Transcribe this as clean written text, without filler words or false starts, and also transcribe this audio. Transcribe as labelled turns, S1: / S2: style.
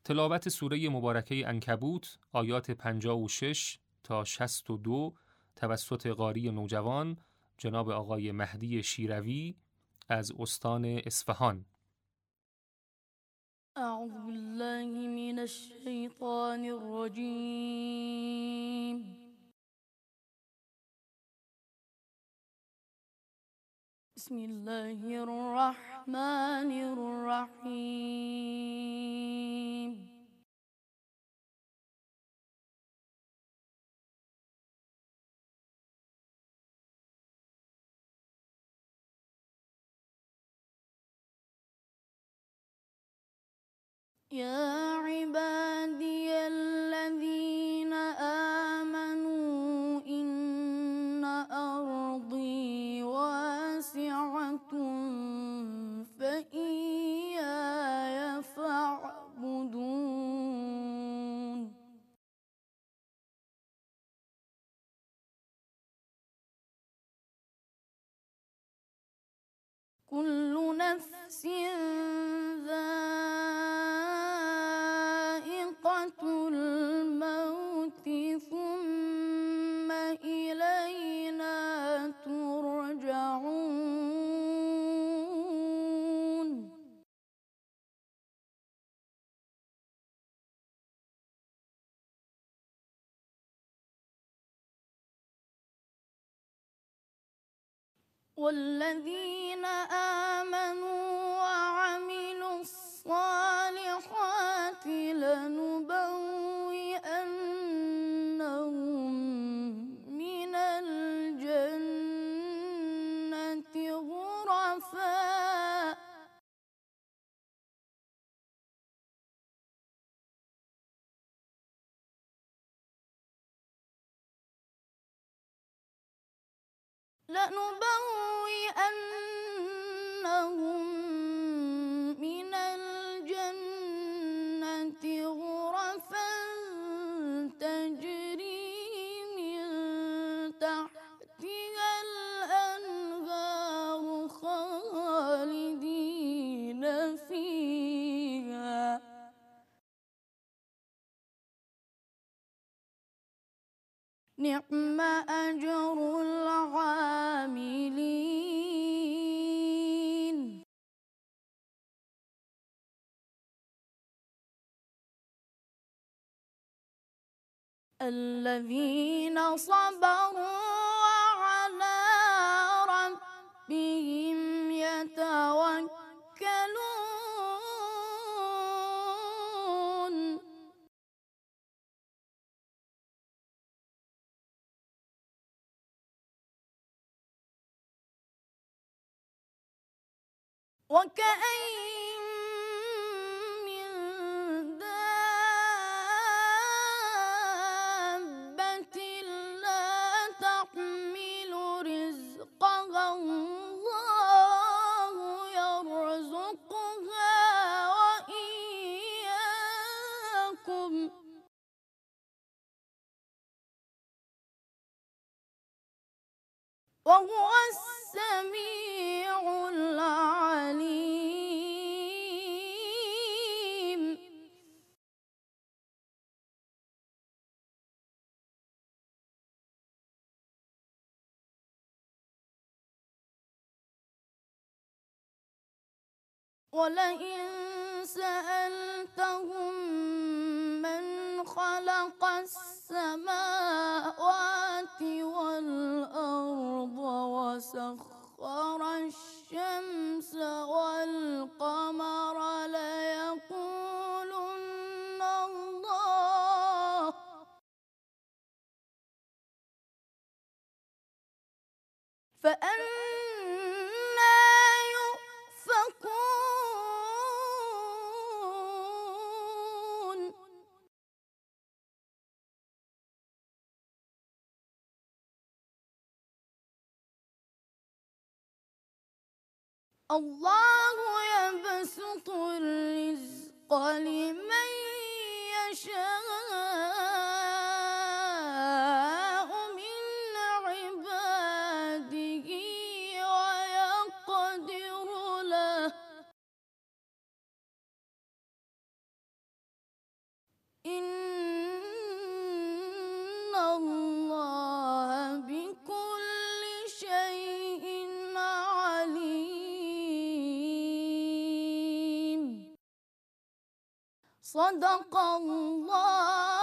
S1: تلاوت سوره مبارکه عنکبوت آیات 56 تا 62 توسط قاری نوجوان جناب آقای مهدی شیروی از استان اصفهان.
S2: اعوذ بالله من الشیطان الرجیم. بسم الله الرحمن الرحیم. يا عبادي الذين آمنوا إن أرضي واسعة فإياي فاعبدون. كل نفس ذائقة الموت ثم إلينا ترجعون. والذين آمنوا وعملوا الصالحات لنبوئنهم من الجنة غرفا تجري من تحتها الأنهار خالدين فيها. نعم أجر العاملين. الذين صبروا وعلى ربهم يتوكلون. وكأين من دابة لا تحمل رزقها الله يرزقها وإياكم وهو السميع العليم. ولئن سألتهم من خلق السماوات والأرض وسخر الشمس والقمر ليقولن الله. فأنى يؤفكون. الله يبسط الرزق لمن يشاء من عباده ويقدر له. صدق الله